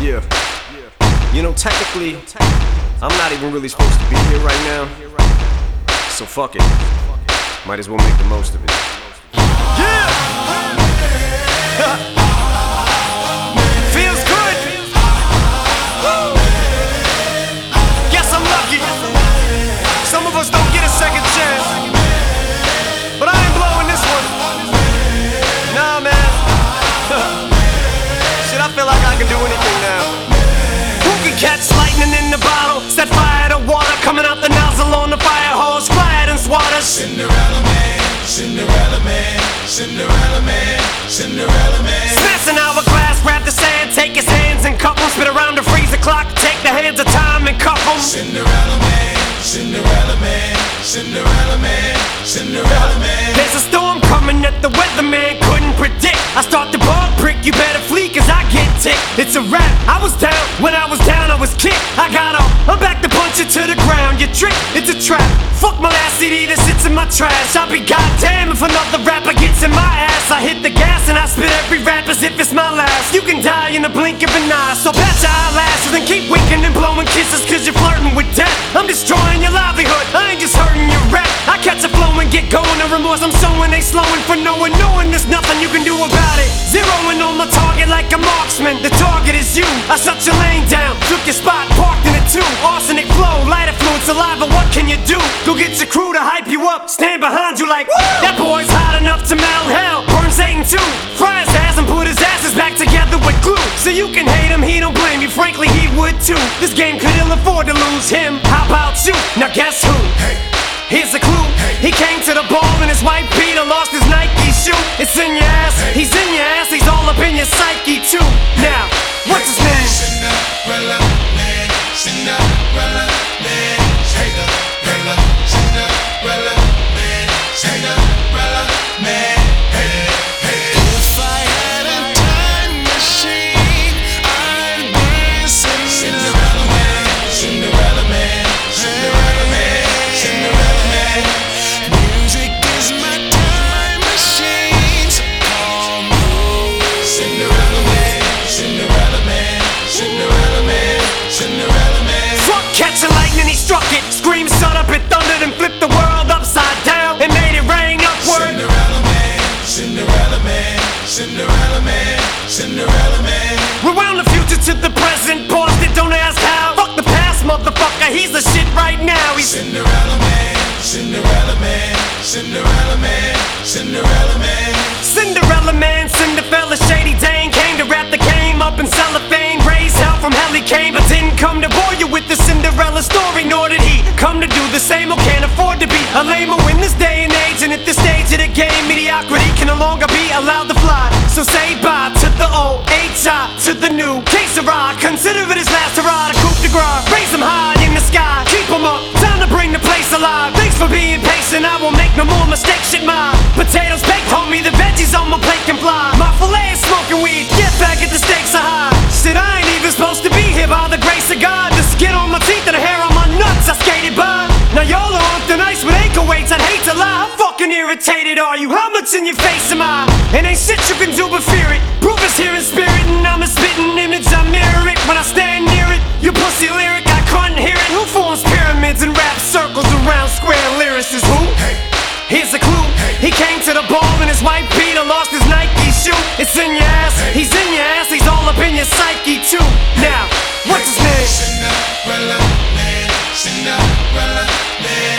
Yeah. You know, technically, I'm not even really supposed to be here right now. So fuck it. Might as well make the most of it. Yeah! Feels good! Guess I'm lucky. Some of us don't get a second chance. But I ain't blowing this one. Nah, man. Shit, I feel like I can do anything now. Who can catch lightning in the bottle? Set fire to water coming out the nozzle on the fire hose. Quiet and swatter. Cinderella man, Cinderella man, Cinderella man, Cinderella man. Smash an hourglass, grab the sand, take his hands and cup them. Spit around the freezer clock, take the hands of time and cuff them. Cinderella man, Cinderella man, Cinderella man, Cinderella man. There's a storm coming that the weatherman couldn't predict. I start the ball prick, you better flee cause I get ticked. It's a rap, I was down, when I was down I was kicked. I got up, I'm back to punch it to the ground. You trick, it's a trap. Fuck my last CD that sits in my trash. I'll be goddamn if another rapper gets in my ass. I hit the gas and I spit every rap as if it's my last. You can die in the blink of an eye, so pat your eyelashes and keep winking and blowing kisses cause you're flirting with death. I'm destroying your livelihood, I ain't just hurting your rap. I catch a flow and get going, the remorse I'm sowing, they slowing for knowing there's nothing you can do about it. Zeroing on my target like a marksman, the target is you. I shut your lane down, took your spot, parked in it too. Arsenic flow, light affluent saliva, what can you do? Go get your crew to hype you up, stand behind you like, woo! That boy's hot enough to melt hell, burn Satan too. Fry his ass and put his asses back together with glue. So you can hate him, he don't blame you, frankly he would too. This game could ill afford to lose him, how about you? Now guess who? Hey. Here's a clue, he came to the ball and his white Peter lost his Nike shoe. It's in your ass, he's in your ass, he's all up in your psyche too. Now, what's his name? Cinderella man, Cinderella man, Cinderella, Cinderella man, Cinderella man. Hey, hey. If I had a time machine, I'd be Cinderella man, Cinderella man, Cinderella man, Cinderella man. Music is my time machine, so call me Cinderella man, Cinderella man, Cinderella man, Cinderella man. Fuck catching lightning, he struck it. Scream, shut up, it thundered and flipped the world upside down and made it rain upward. Cinderella man, Cinderella man, Cinderella man, Cinderella man. Rewound the future to the present, paused it, don't ask how. Fuck the past, motherfucker, he's the shit right now. He's Cinderella man, Cinderella man, Cinderella man, Cinderella man. Cinderella man, Cinderella, shady Dane. Came to rap the game up in cellophane. Raised hell from hell he came, but didn't come to bore you with the Cinderella story. Nor did he come to do the same or can't afford to be a lamer in this day and age. And at this stage of the game, mediocrity can no longer be allowed to fly. So say bye to the old H.I. to the new K-Sarah. Consider it his last hurrah to coup de grace. Raise him high in the sky, keep him up, time to bring the place alive. Thanks for being patient, I won't make no more mistakes. Shit, my potatoes baked, homie, the veggies on my plate can fly. My filet is smoking weed, get back at the stakes are high. Shit, I ain't even supposed to be here by the grace of God. The skin on my teeth and the hair on my nuts, I skated by. Now y'all are on thin ice with ankle weights, I'd hate to lie. How fucking irritated are you? How much in your face am I? And ain't shit you can do but fear it. Proof is here in spirit and I'm a spitting image, I mirror it when I stand near it. You pussy lyric, I couldn't hear it. Who forms pyramids and rap circles around square lyricists? Who? Here's a clue, he came to the ball and his white Peter lost his Nike shoe. It's in your ass, he's in your ass, he's all up in your psyche too. Now, what's his name? Cinderella man, Cinderella man.